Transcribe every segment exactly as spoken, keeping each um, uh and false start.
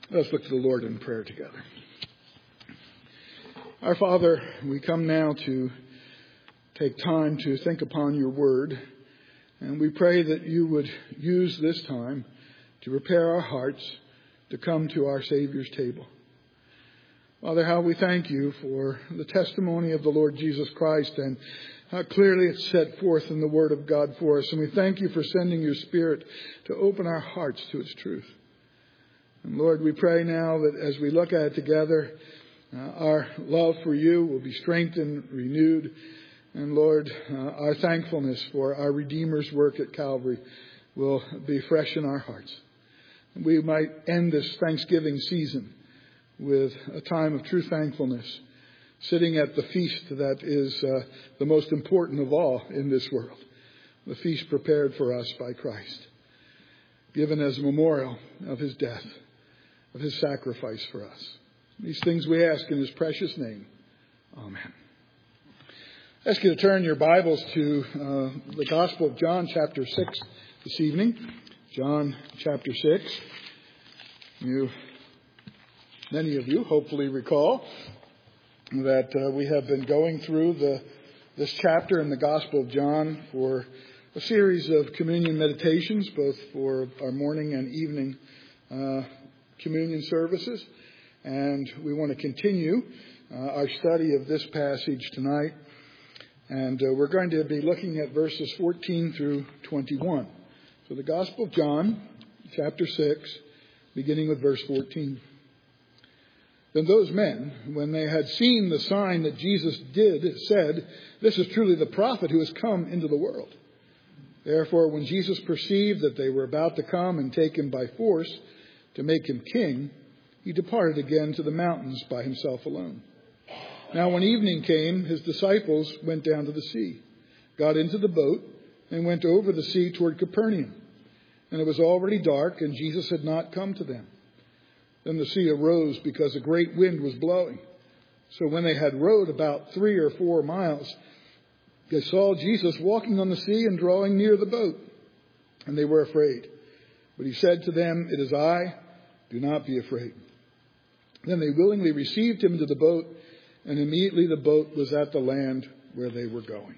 Let's look to the Lord in prayer together. Our Father, we come now to take time to think upon your word, and we pray that you would use this time to prepare our hearts to come to our Savior's table. Father, how we thank you for the testimony of the Lord Jesus Christ and how clearly it's set forth in the Word of God for us. And we thank you for sending your Spirit to open our hearts to its truth. And Lord, we pray now that as we look at it together, uh, our love for you will be strengthened, renewed. And Lord, uh, our thankfulness for our Redeemer's work at Calvary will be fresh in our hearts. And we might end this Thanksgiving season with a time of true thankfulness, sitting at the feast that is uh, the most important of all in this world, the feast prepared for us by Christ, given as a memorial of his death, of his sacrifice for us. These things we ask in his precious name. Amen. I ask you to turn your Bibles to uh, the Gospel of John chapter six this evening. John chapter six. You, many of you hopefully recall that uh, we have been going through the this chapter in the Gospel of John for a series of communion meditations, both for our morning and evening uh, communion services. And we want to continue uh, our study of this passage tonight. And uh, we're going to be looking at verses fourteen through twenty-one. So the Gospel of John, chapter six, beginning with verse fourteen. Then those men, when they had seen the sign that Jesus did, said, "This is truly the prophet who has come into the world." Therefore, when Jesus perceived that they were about to come and take him by force to make him king, he departed again to the mountains by himself alone. Now when evening came, his disciples went down to the sea, got into the boat, and went over the sea toward Capernaum. And it was already dark, and Jesus had not come to them. Then the sea arose because a great wind was blowing. So when they had rowed about three or four miles, they saw Jesus walking on the sea and drawing near the boat. And they were afraid. But he said to them, "It is I, do not be afraid." Then they willingly received him into the boat, and immediately the boat was at the land where they were going.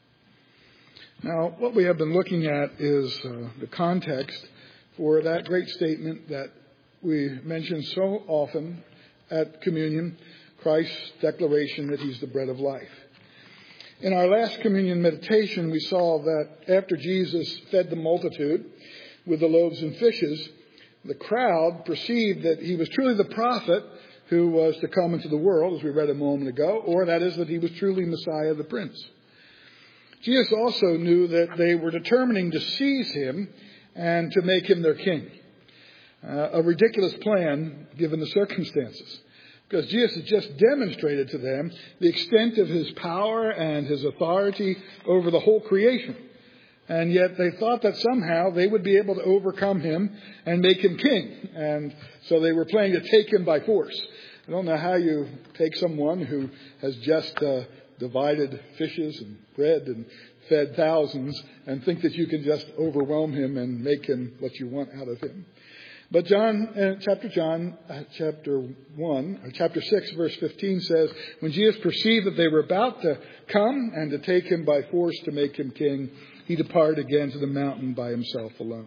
Now, what we have been looking at is uh, the context for that great statement that we mention so often at communion, Christ's declaration that he's the bread of life. In our last communion meditation, we saw that after Jesus fed the multitude with the loaves and fishes, the crowd perceived that he was truly the prophet who was to come into the world, as we read a moment ago, or that is that he was truly Messiah the Prince. Jesus also knew that they were determining to seize him and to make him their king. Uh, a ridiculous plan given the circumstances, because Jesus had just demonstrated to them the extent of his power and his authority over the whole creation. And yet they thought that somehow they would be able to overcome him and make him king. And so they were planning to take him by force. I don't know how you take someone who has just uh, divided fishes and bread and fed thousands and think that you can just overwhelm him and make him what you want out of him. But John, uh, chapter John, uh, chapter one, or chapter six, verse fifteen says, when Jesus perceived that they were about to come and to take him by force to make him king, he departed again to the mountain by himself alone.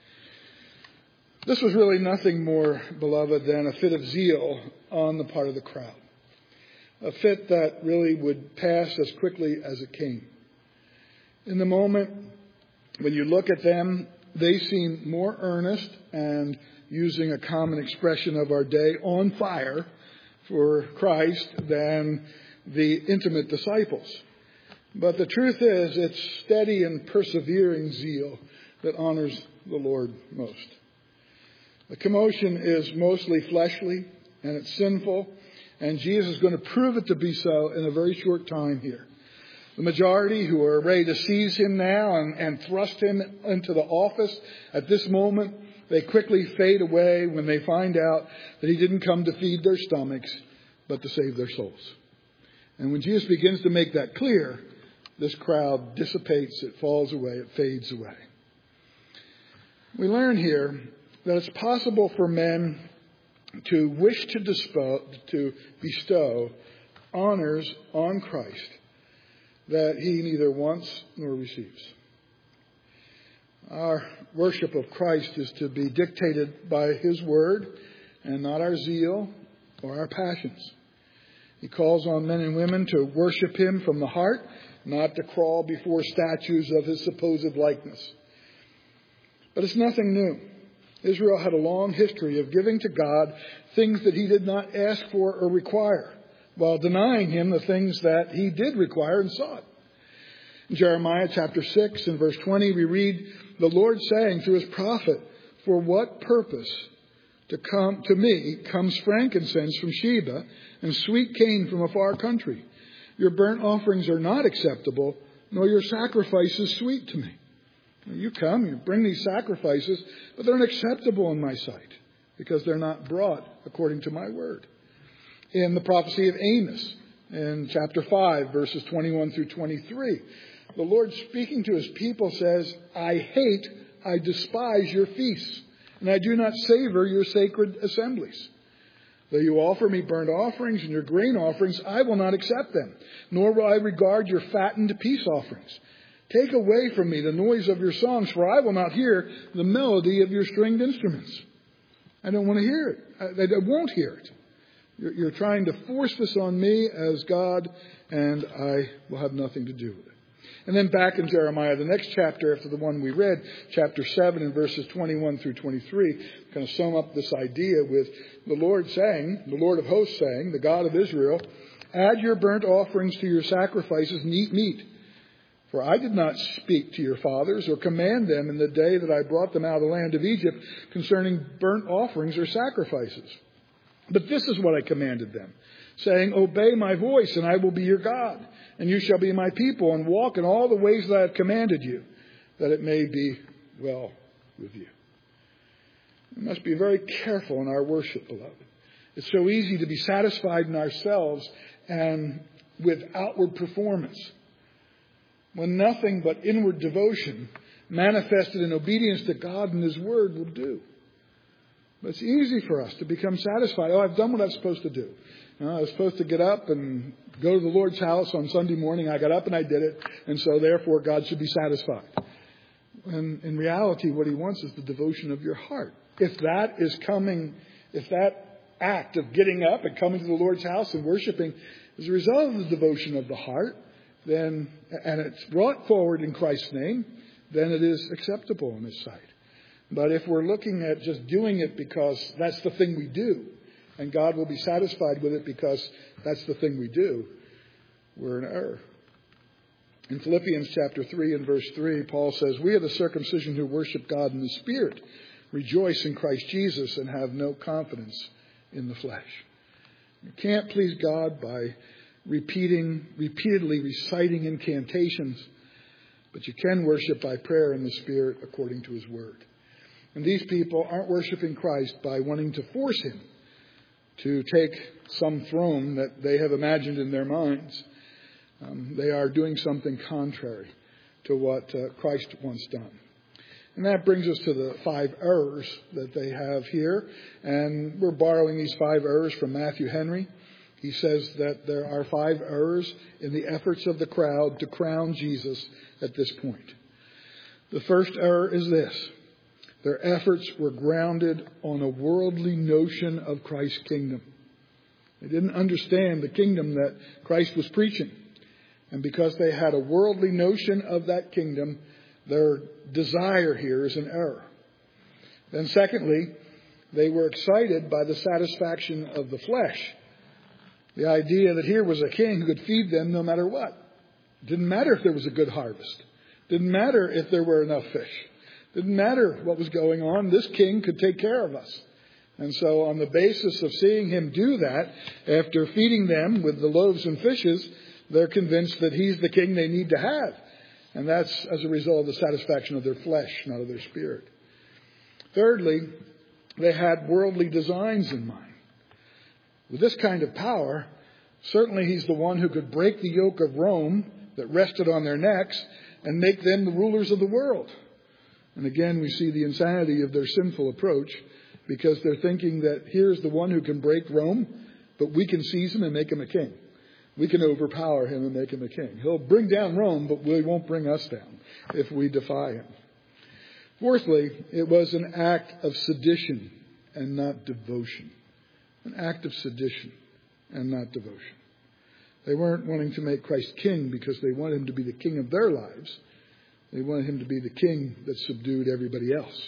This was really nothing more, beloved, than a fit of zeal on the part of the crowd. A fit that really would pass as quickly as it came. In the moment, when you look at them, they seem more earnest and, using a common expression of our day, on fire for Christ than the intimate disciples. But the truth is, it's steady and persevering zeal that honors the Lord most. The commotion is mostly fleshly and it's sinful, and Jesus is going to prove it to be so in a very short time here. The majority who are ready to seize him now and, and thrust him into the office at this moment, they quickly fade away when they find out that he didn't come to feed their stomachs, but to save their souls. And when Jesus begins to make that clear, this crowd dissipates, it falls away, it fades away. We learn here that it's possible for men to wish to, dispo, to bestow honors on Christ that he neither wants nor receives. Our worship of Christ is to be dictated by his word and not our zeal or our passions. He calls on men and women to worship him from the heart, not to crawl before statues of his supposed likeness. But it's nothing new. Israel had a long history of giving to God things that he did not ask for or require, while denying him the things that he did require and sought. In Jeremiah chapter six and verse twenty, we read the Lord saying through his prophet, "For what purpose to come to me comes frankincense from Sheba and sweet cane from a far country? Your burnt offerings are not acceptable, nor your sacrifices sweet to me." You come, you bring these sacrifices, but they're unacceptable in my sight because they're not brought according to my word. In the prophecy of Amos, in chapter five, verses twenty-one through twenty-three, the Lord speaking to his people says, "I hate, I despise your feasts, and I do not savor your sacred assemblies. Though you offer me burnt offerings and your grain offerings, I will not accept them, nor will I regard your fattened peace offerings. Take away from me the noise of your songs, for I will not hear the melody of your stringed instruments." I don't want to hear it. I, I won't hear it. You're, you're trying to force this on me as God, and I will have nothing to do with it. And then back in Jeremiah, the next chapter after the one we read, chapter seven and verses twenty-one through twenty-three, kind of sum up this idea with the Lord saying, the Lord of hosts saying, the God of Israel, "Add your burnt offerings to your sacrifices and eat meat. For I did not speak to your fathers or command them in the day that I brought them out of the land of Egypt concerning burnt offerings or sacrifices. But this is what I commanded them, saying, obey my voice and I will be your God, and you shall be my people, and walk in all the ways that I have commanded you, that it may be well with you." We must be very careful in our worship, beloved. It's so easy to be satisfied in ourselves and with outward performance, when nothing but inward devotion manifested in obedience to God and his word will do. But it's easy for us to become satisfied. Oh, I've done what I'm supposed to do. You know, I was supposed to get up and go to the Lord's house on Sunday morning. I got up and I did it. And so therefore God should be satisfied. And in reality, what he wants is the devotion of your heart. If that is coming, if that act of getting up and coming to the Lord's house and worshiping is a result of the devotion of the heart, then, and it's brought forward in Christ's name, then it is acceptable in his sight. But if we're looking at just doing it because that's the thing we do, and God will be satisfied with it because that's the thing we do, we're in error. In Philippians chapter three and verse three, Paul says, "We are the circumcision who worship God in the Spirit, rejoice in Christ Jesus, and have no confidence in the flesh." You can't please God by repeating, repeatedly reciting incantations, but you can worship by prayer in the Spirit according to his word. And these people aren't worshiping Christ by wanting to force him to take some throne that they have imagined in their minds. Um, they are doing something contrary to what uh, Christ wants done. And that brings us to the five errors that they have here. And we're borrowing these five errors from Matthew Henry. He says that there are five errors in the efforts of the crowd to crown Jesus at this point. The first error is this: their efforts were grounded on a worldly notion of Christ's kingdom. They didn't understand the kingdom that Christ was preaching. And because they had a worldly notion of that kingdom, their desire here is an error. Then secondly, they were excited by the satisfaction of the flesh. The idea that here was a king who could feed them no matter what. It didn't matter if there was a good harvest. It didn't matter if there were enough fish. It didn't matter what was going on. This king could take care of us. And so on the basis of seeing him do that, after feeding them with the loaves and fishes, they're convinced that he's the king they need to have. And that's as a result of the satisfaction of their flesh, not of their spirit. Thirdly, they had worldly designs in mind. With this kind of power, certainly he's the one who could break the yoke of Rome that rested on their necks and make them the rulers of the world. And again, we see the insanity of their sinful approach because they're thinking that here's the one who can break Rome, but we can seize him and make him a king. We can overpower him and make him a king. He'll bring down Rome, but we won't bring us down if we defy him. Fourthly, it was an act of sedition and not devotion. An act of sedition and not devotion. They weren't wanting to make Christ king because they wanted him to be the king of their lives. They wanted him to be the king that subdued everybody else.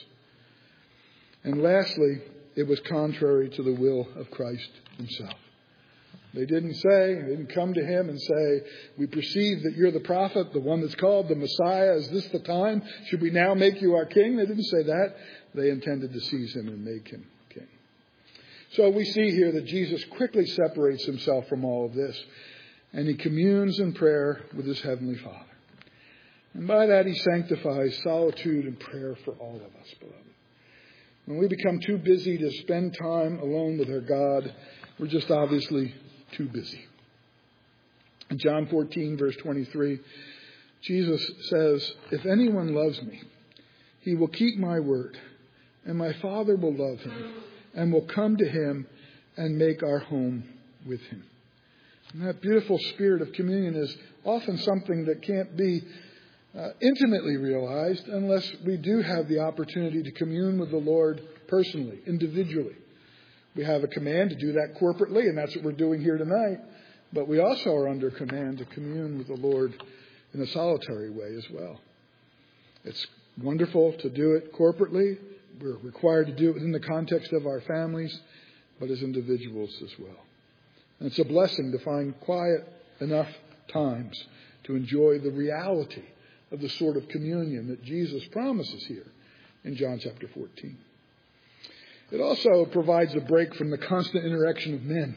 And lastly, it was contrary to the will of Christ himself. They didn't say, they didn't come to him and say, we perceive that you're the prophet, the one that's called the Messiah. Is this the time? Should we now make you our king? They didn't say that. They intended to seize him and make him king. So we see here that Jesus quickly separates himself from all of this, and he communes in prayer with his heavenly Father. And by that he sanctifies solitude and prayer for all of us, beloved. When we become too busy to spend time alone with our God, we're just obviously too busy. In John fourteen, verse twenty-three, Jesus says, if anyone loves me, he will keep my word, and my Father will love him, and will come to him and make our home with him. And that beautiful spirit of communion is often something that can't be uh, intimately realized unless we do have the opportunity to commune with the Lord personally, individually. We have a command to do that corporately, and that's what we're doing here tonight. But we also are under command to commune with the Lord in a solitary way as well. It's wonderful to do it corporately. We're required to do it within the context of our families, but as individuals as well. And it's a blessing to find quiet enough times to enjoy the reality of the sort of communion that Jesus promises here in John chapter fourteen. It also provides a break from the constant interaction of men.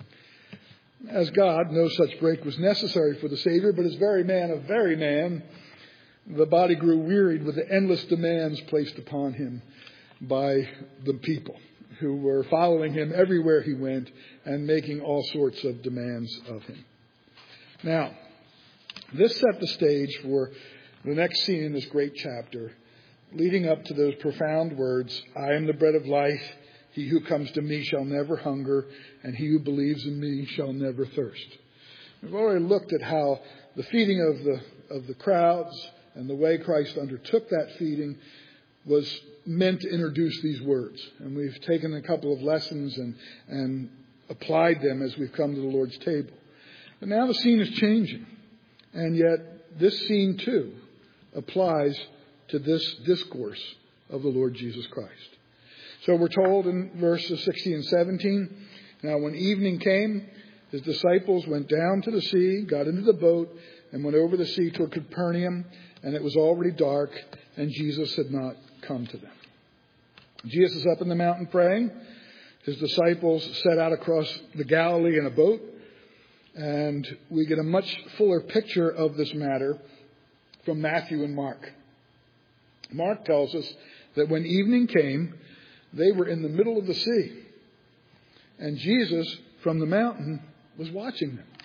As God, no such break was necessary for the Savior, but as very man of very man, the body grew wearied with the endless demands placed upon him by the people who were following him everywhere he went and making all sorts of demands of him. Now, this set the stage for the next scene in this great chapter, leading up to those profound words, I am the bread of life. He who comes to me shall never hunger, and he who believes in me shall never thirst. We've already looked at how the feeding of the of the crowds and the way Christ undertook that feeding was meant to introduce these words. And we've taken a couple of lessons and, and applied them as we've come to the Lord's table. But now the scene is changing. And yet this scene too applies to this discourse of the Lord Jesus Christ. So we're told in verses sixteen and seventeen, now when evening came, his disciples went down to the sea, got into the boat, and went over the sea toward Capernaum, and it was already dark, and Jesus had not come to them. Jesus is up in the mountain praying. His disciples set out across the Galilee in a boat, and we get a much fuller picture of this matter from Matthew and Mark. Mark tells us that when evening came, they were in the middle of the sea. And Jesus, from the mountain, was watching them.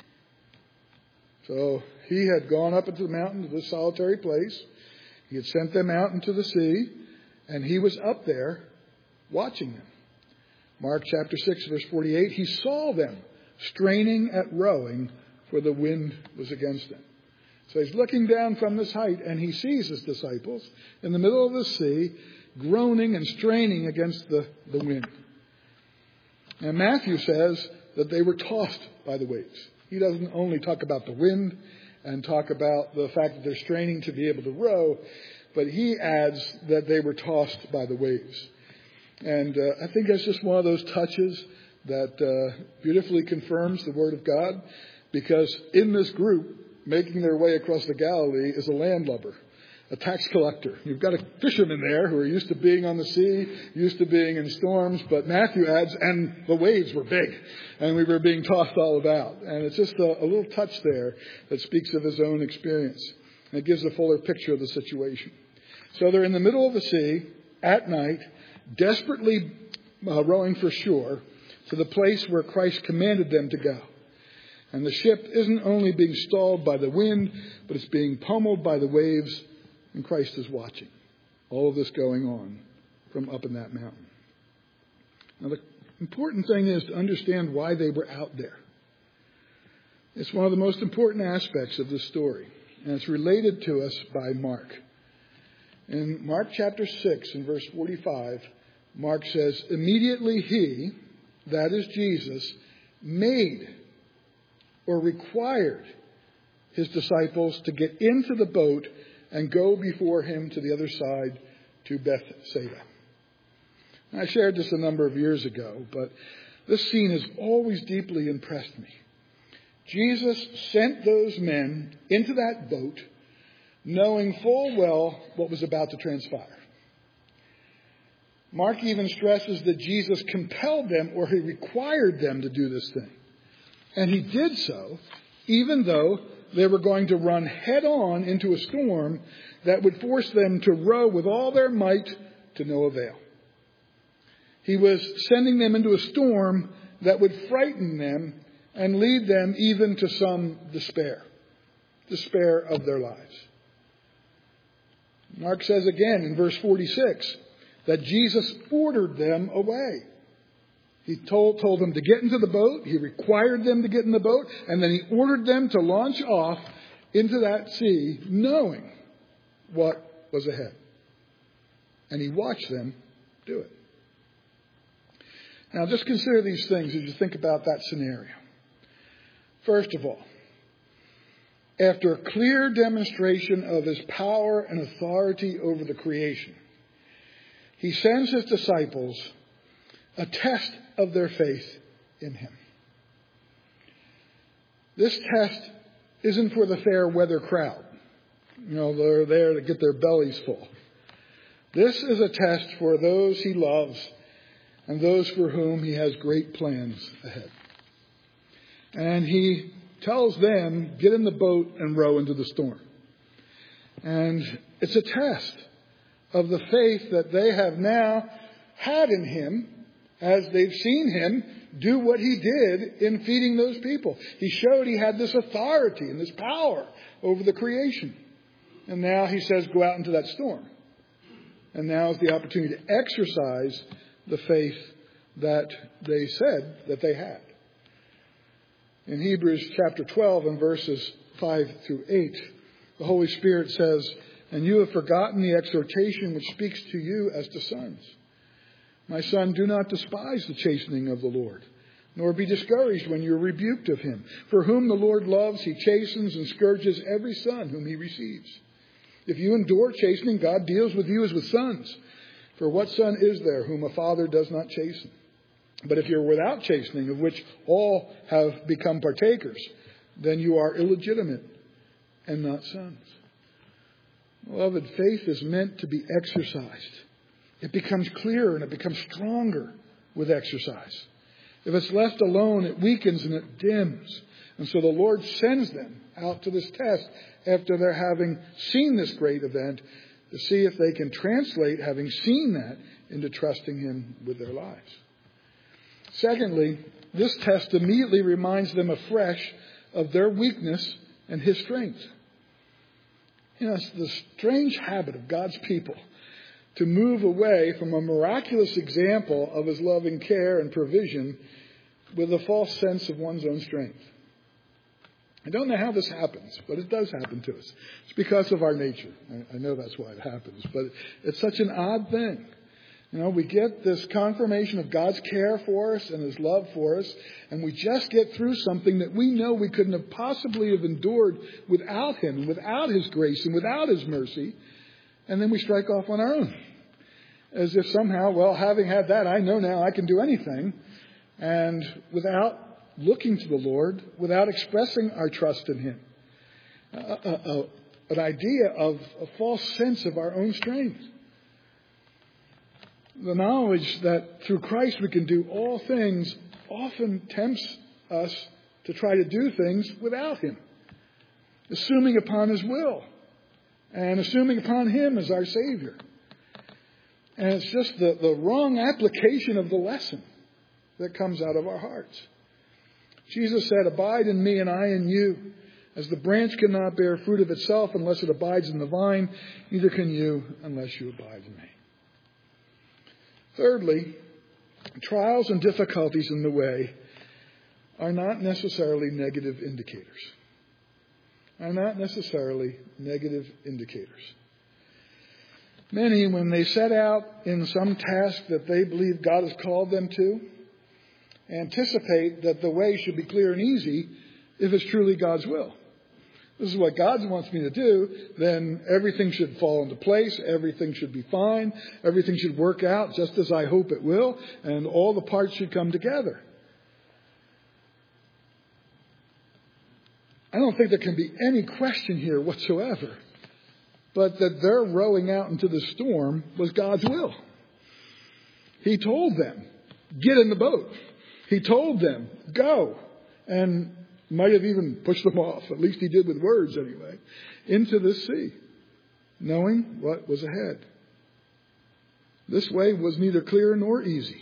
So he had gone up into the mountain to this solitary place. He had sent them out into the sea. And he was up there watching them. Mark chapter six, verse forty-eight, he saw them straining at rowing, for the wind was against them. So he's looking down from this height, and he sees his disciples in the middle of the sea, groaning and straining against the, the wind. And Matthew says that they were tossed by the waves. He doesn't only talk about the wind and talk about the fact that they're straining to be able to row, but he adds that they were tossed by the waves. And uh, I think that's just one of those touches that uh, beautifully confirms the Word of God, because in this group, making their way across the Galilee is a landlubber, a tax collector. You've got a fisherman there who are used to being on the sea, used to being in storms, but Matthew adds, and the waves were big, and we were being tossed all about. And it's just a, a little touch there that speaks of his own experience. And it gives a fuller picture of the situation. So they're in the middle of the sea at night, desperately uh, rowing for shore to the place where Christ commanded them to go. And the ship isn't only being stalled by the wind, but it's being pummeled by the waves, and Christ is watching all of this going on from up in that mountain. Now, the important thing is to understand why they were out there. It's one of the most important aspects of this story, and it's related to us by Mark. In Mark chapter six, in verse forty-five, Mark says, "Immediately he," that is Jesus, "made or required his disciples to get into the boat and go before him to the other side to Bethsaida." I shared this a number of years ago, but this scene has always deeply impressed me. Jesus sent those men into that boat knowing full well what was about to transpire. Mark even stresses that Jesus compelled them, or he required them to do this thing. And he did so even though they were going to run head on into a storm that would force them to row with all their might to no avail. He was sending them into a storm that would frighten them and lead them even to some despair, despair of their lives. Mark says again in verse forty-six that Jesus ordered them away. He told, told them to get into the boat. He required them to get in the boat. And then he ordered them to launch off into that sea, knowing what was ahead. And he watched them do it. Now, just consider these things as you think about that scenario. First of all, after a clear demonstration of his power and authority over the creation, he sends his disciples a test of their faith in him. This test isn't for the fair weather crowd. You know, they're there to get their bellies full. This is a test for those he loves and those for whom he has great plans ahead. And he tells them, get in the boat and row into the storm. And it's a test of the faith that they have now had in him as they've seen him do what he did in feeding those people. He showed he had this authority and this power over the creation. And now he says, go out into that storm. And now is the opportunity to exercise the faith that they said that they had. In Hebrews chapter twelve and verses five through eight, the Holy Spirit says, "And you have forgotten the exhortation which speaks to you as to sons. My son, do not despise the chastening of the Lord, nor be discouraged when you are rebuked of him. For whom the Lord loves, he chastens and scourges every son whom he receives. If you endure chastening, God deals with you as with sons. For what son is there whom a father does not chasten? But if you're without chastening, of which all have become partakers, then you are illegitimate and not sons." Beloved, faith is meant to be exercised. It becomes clearer and it becomes stronger with exercise. If it's left alone, it weakens and it dims. And so the Lord sends them out to this test after they're having seen this great event to see if they can translate having seen that into trusting him with their lives. Secondly, this test immediately reminds them afresh of their weakness and his strength. You know, it's the strange habit of God's people to move away from a miraculous example of his loving care and provision with a false sense of one's own strength. I don't know how this happens, but it does happen to us. It's because of our nature. I know that's why it happens, but it's such an odd thing. You know, we get this confirmation of God's care for us and his love for us, and we just get through something that we know we couldn't have possibly have endured without him, without his grace, and without his mercy, and then we strike off on our own. As if somehow, well, having had that, I know now I can do anything, and without looking to the Lord, without expressing our trust in him. A, a, a, an idea of a false sense of our own strength. The knowledge that through Christ we can do all things often tempts us to try to do things without him, assuming upon his will and assuming upon him as our Savior. And it's just the, the wrong application of the lesson that comes out of our hearts. Jesus said, "Abide in me and I in you. As the branch cannot bear fruit of itself unless it abides in the vine, neither can you unless you abide in me." Thirdly, Trials and difficulties in the way are not necessarily negative indicators. Are not necessarily negative indicators. Many, when they set out in some task that they believe God has called them to, anticipate that the way should be clear and easy if it's truly God's will. This is what God wants me to do, then everything should fall into place, everything should be fine, everything should work out just as I hope it will, and all the parts should come together. I don't think there can be any question here whatsoever, but that their rowing out into the storm was God's will. He told them, get in the boat. He told them, go. And might have even pushed them off, at least he did with words anyway, into the sea, knowing what was ahead. This way was neither clear nor easy.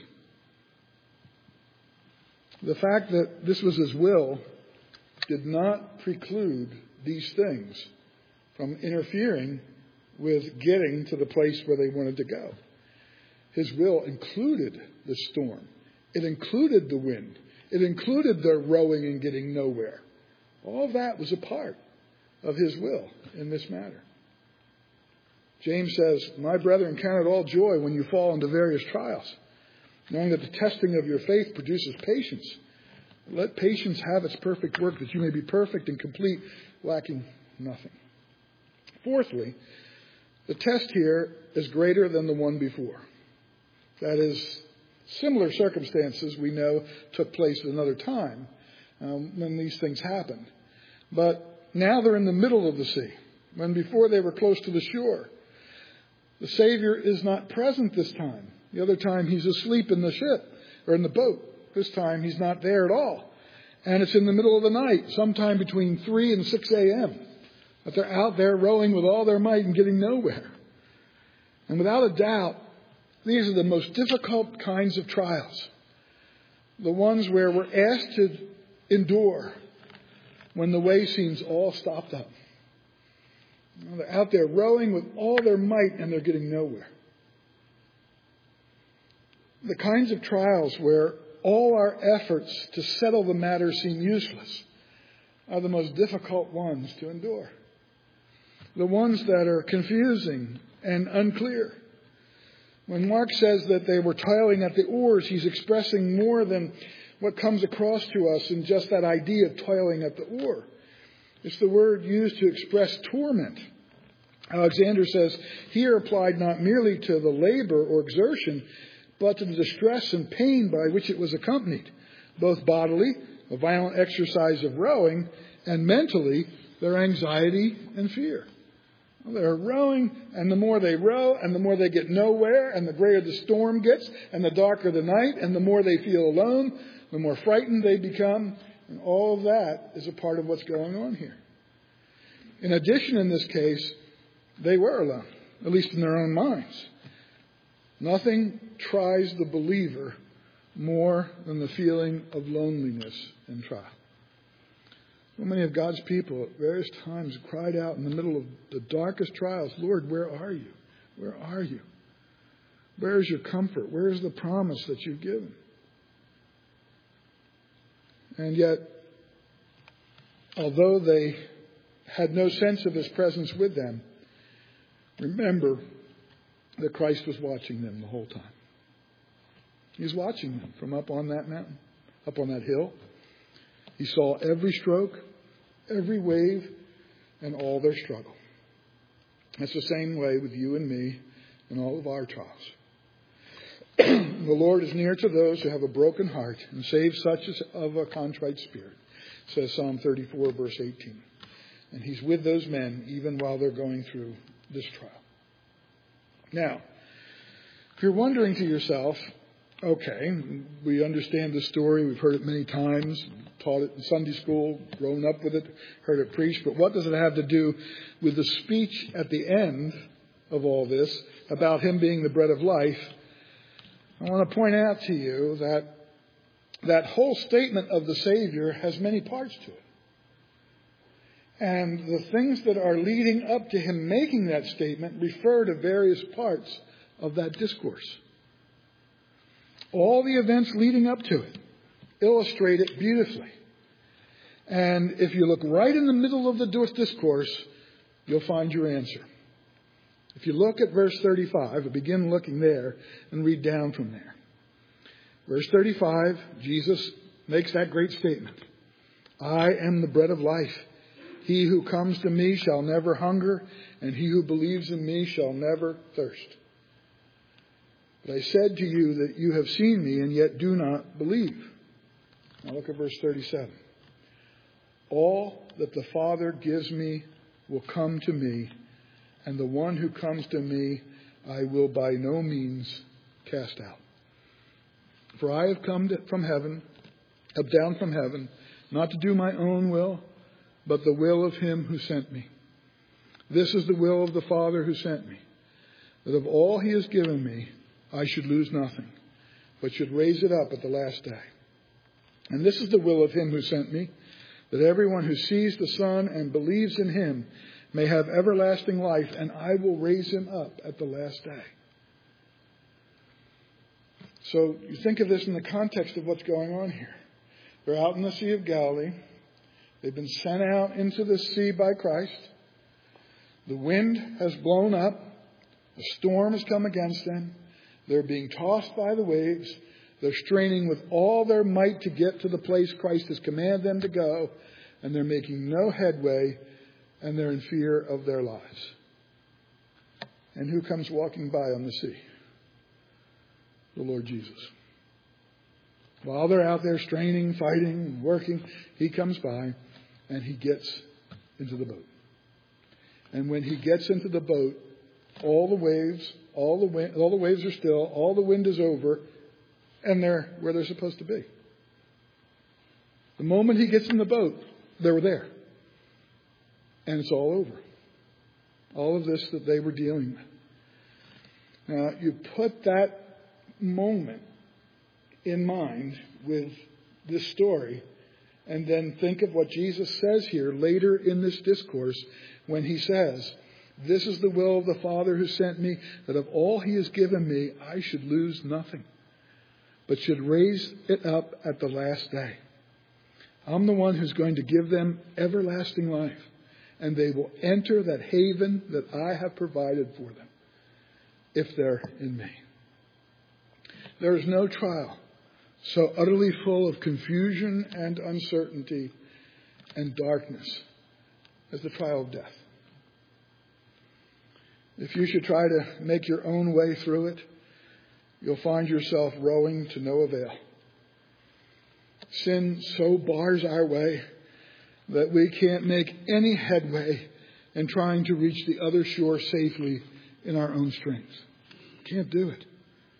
The fact that this was his will did not preclude these things from interfering with getting to the place where they wanted to go. His will included the storm. It included the wind. It included their rowing and getting nowhere. All of that was a part of his will in this matter. James says, my brethren, count it all joy when you fall into various trials, knowing that the testing of your faith produces patience. Let patience have its perfect work, that you may be perfect and complete, lacking nothing. Fourthly, the test here is greater than the one before. That is, similar circumstances we know took place at another time um, when these things happened. But now they're in the middle of the sea, when before they were close to the shore. The Savior is not present this time. The other time he's asleep in the ship or in the boat. This time he's not there at all. And it's in the middle of the night, sometime between three and six a.m. that they're out there rowing with all their might and getting nowhere. And without a doubt, these are the most difficult kinds of trials. The ones where we're asked to endure when the way seems all stopped up. You know, they're out there rowing with all their might and they're getting nowhere. The kinds of trials where all our efforts to settle the matter seem useless are the most difficult ones to endure. The ones that are confusing and unclear. When Mark says that they were toiling at the oars, he's expressing more than what comes across to us in just that idea of toiling at the oar. It's the word used to express torment. Alexander says, here applied not merely to the labor or exertion, but to the distress and pain by which it was accompanied, both bodily, a violent exercise of rowing, and mentally, their anxiety and fear. Well, they're rowing, and the more they row, and the more they get nowhere, and the greater the storm gets, and the darker the night, and the more they feel alone, the more frightened they become, and all of that is a part of what's going on here. In addition, in this case, they were alone, at least in their own minds. Nothing tries the believer more than the feeling of loneliness and trial. So many of God's people at various times cried out in the middle of the darkest trials, Lord, where are you? Where are you? Where is your comfort? Where is the promise that you've given? And yet, although they had no sense of his presence with them, remember that Christ was watching them the whole time. He was watching them from up on that mountain, up on that hill. He saw every stroke, every wave, and all their struggle. It's the same way with you and me in all of our trials. The Lord is near to those who have a broken heart and saves such as of a contrite spirit, says Psalm thirty-four, verse eighteen. And he's with those men even while they're going through this trial. Now, if you're wondering to yourself, okay, we understand the story, we've heard it many times, taught it in Sunday school, grown up with it, heard it preached, but what does it have to do with the speech at the end of all this about him being the bread of life? I want to point out to you that that whole statement of the Savior has many parts to it. And the things that are leading up to him making that statement refer to various parts of that discourse. All the events leading up to it illustrate it beautifully. And if you look right in the middle of the discourse, you'll find your answer. If you look at verse thirty-five, begin looking there and read down from there. Verse thirty-five, Jesus makes that great statement. I am the bread of life. He who comes to me shall never hunger, and he who believes in me shall never thirst. But I said to you that you have seen me and yet do not believe. Now look at verse thirty-seven. All that the Father gives me will come to me, and the one who comes to me I will by no means cast out. For I have come to, from heaven, up down from heaven, not to do my own will, but the will of him who sent me. This is the will of the Father who sent me, that of all he has given me, I should lose nothing, but should raise it up at the last day. And this is the will of him who sent me, that everyone who sees the Son and believes in him may have everlasting life, and I will raise him up at the last day. So you think of this in the context of what's going on here. They're out in the Sea of Galilee. They've been sent out into the sea by Christ. The wind has blown up. A storm has come against them. They're being tossed by the waves. They're straining with all their might to get to the place Christ has commanded them to go. And they're making no headway. And they're in fear of their lives. And who comes walking by on the sea? The Lord Jesus. While they're out there straining, fighting, working, he comes by and he gets into the boat. And when he gets into the boat, all the waves, all the wind, all the waves are still, all the wind is over, and they're where they're supposed to be. The moment he gets in the boat, they were there. And it's all over. All of this that they were dealing with. Now, you put that moment in mind with this story, and then think of what Jesus says here later in this discourse when he says, this is the will of the Father who sent me, that of all he has given me, I should lose nothing, but should raise it up at the last day. I'm the one who's going to give them everlasting life, and they will enter that haven that I have provided for them if they're in me. There is no trial so utterly full of confusion and uncertainty and darkness as the trial of death. If you should try to make your own way through it, you'll find yourself rowing to no avail. Sin so bars our way that we can't make any headway in trying to reach the other shore safely in our own strength. Can't do it.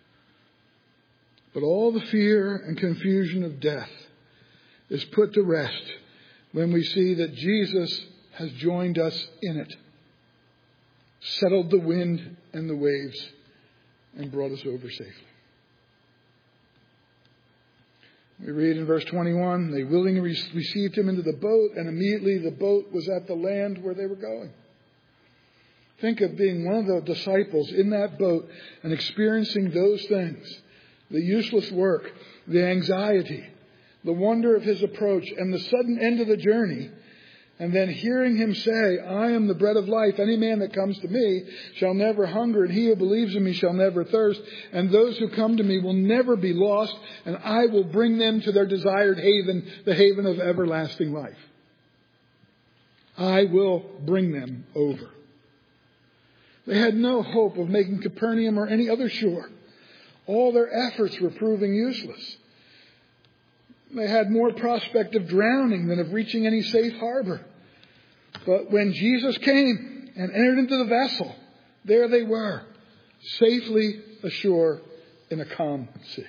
But all the fear and confusion of death is put to rest when we see that Jesus has joined us in it, settled the wind and the waves, and brought us over safely. We read in verse twenty-one, they willingly received him into the boat, and immediately the boat was at the land where they were going. Think of being one of the disciples in that boat and experiencing those things. The useless work, the anxiety, the wonder of his approach, and the sudden end of the journey. And then hearing him say, I am the bread of life. Any man that comes to me shall never hunger, and he who believes in me shall never thirst. And those who come to me will never be lost, and I will bring them to their desired haven, the haven of everlasting life. I will bring them over. They had no hope of making Capernaum or any other shore. All their efforts were proving useless. They had more prospect of drowning than of reaching any safe harbor. But when Jesus came and entered into the vessel, there they were, safely ashore in a calm sea.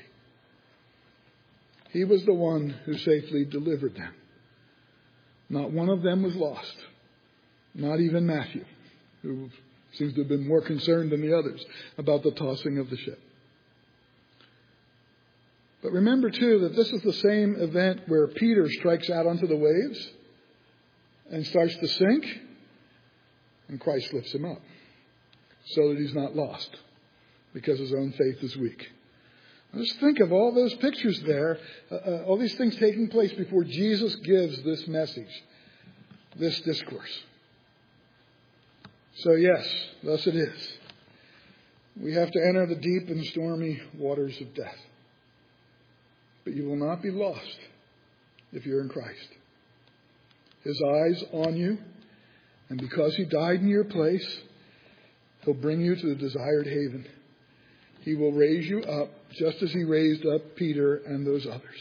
He was the one who safely delivered them. Not one of them was lost. Not even Matthew, who seems to have been more concerned than the others about the tossing of the ship. But remember, too, that this is the same event where Peter strikes out onto the waves and starts to sink, and Christ lifts him up so that he's not lost because his own faith is weak. Just think of all those pictures there, uh, uh, all these things taking place before Jesus gives this message, this discourse. So yes, thus it is. We have to enter the deep and stormy waters of death. But you will not be lost if you're in Christ. His eyes on you, and because He died in your place, He'll bring you to the desired haven. He will raise you up just as He raised up Peter and those others.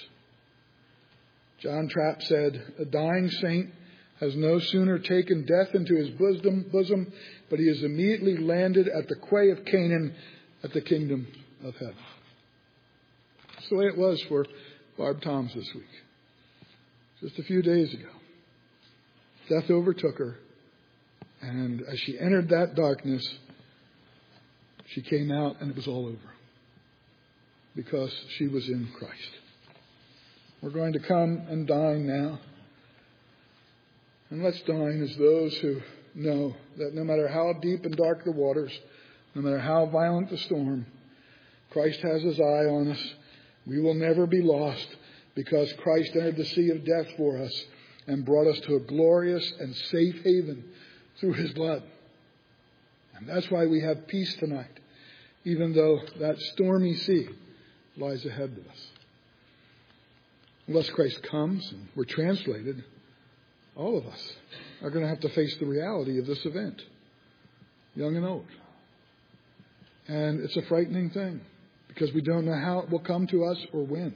John Trapp said, "A dying saint has no sooner taken death into his bosom, bosom, but he has immediately landed at the quay of Canaan at the kingdom of heaven." That's the way it was for Barb Toms this week. Just a few days ago, death overtook her, and as she entered that darkness, she came out and it was all over because she was in Christ. We're going to come and dine now. And let's dine as those who know that no matter how deep and dark the waters, no matter how violent the storm, Christ has His eye on us. We will never be lost because Christ entered the sea of death for us and brought us to a glorious and safe haven through His blood. And that's why we have peace tonight, even though that stormy sea lies ahead of us. Unless Christ comes and we're translated, all of us are going to have to face the reality of this event, young and old. And it's a frightening thing because we don't know how it will come to us or when.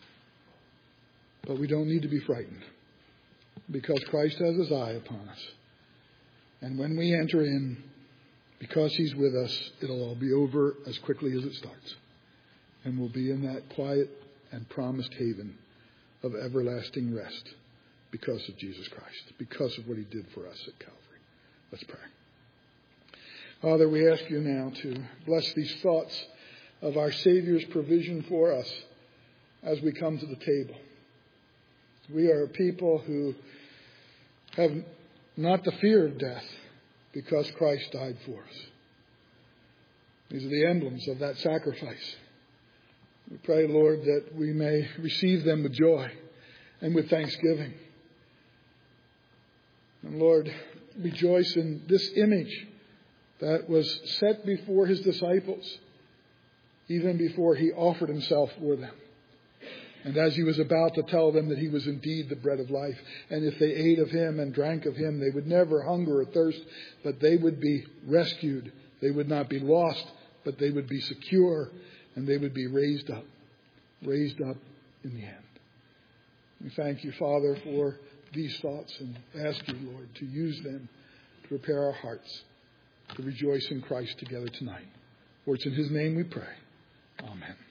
But we don't need to be frightened because Christ has His eye upon us. And when we enter in, because He's with us, it'll all be over as quickly as it starts. And we'll be in that quiet and promised haven of everlasting rest because of Jesus Christ, because of what He did for us at Calvary. Let's pray. Father, we ask You now to bless these thoughts of our Savior's provision for us as we come to the table. We are a people who have not the fear of death because Christ died for us. These are the emblems of that sacrifice. We pray, Lord, that we may receive them with joy and with thanksgiving. And Lord, rejoice in this image that was set before His disciples, even before He offered Himself for them. And as He was about to tell them that He was indeed the bread of life, and if they ate of Him and drank of Him, they would never hunger or thirst, but they would be rescued. They would not be lost, but they would be secure, and they would be raised up, raised up in the end. We thank You, Father, for these thoughts and ask You, Lord, to use them to prepare our hearts to rejoice in Christ together tonight. For it's in His name we pray. Amen.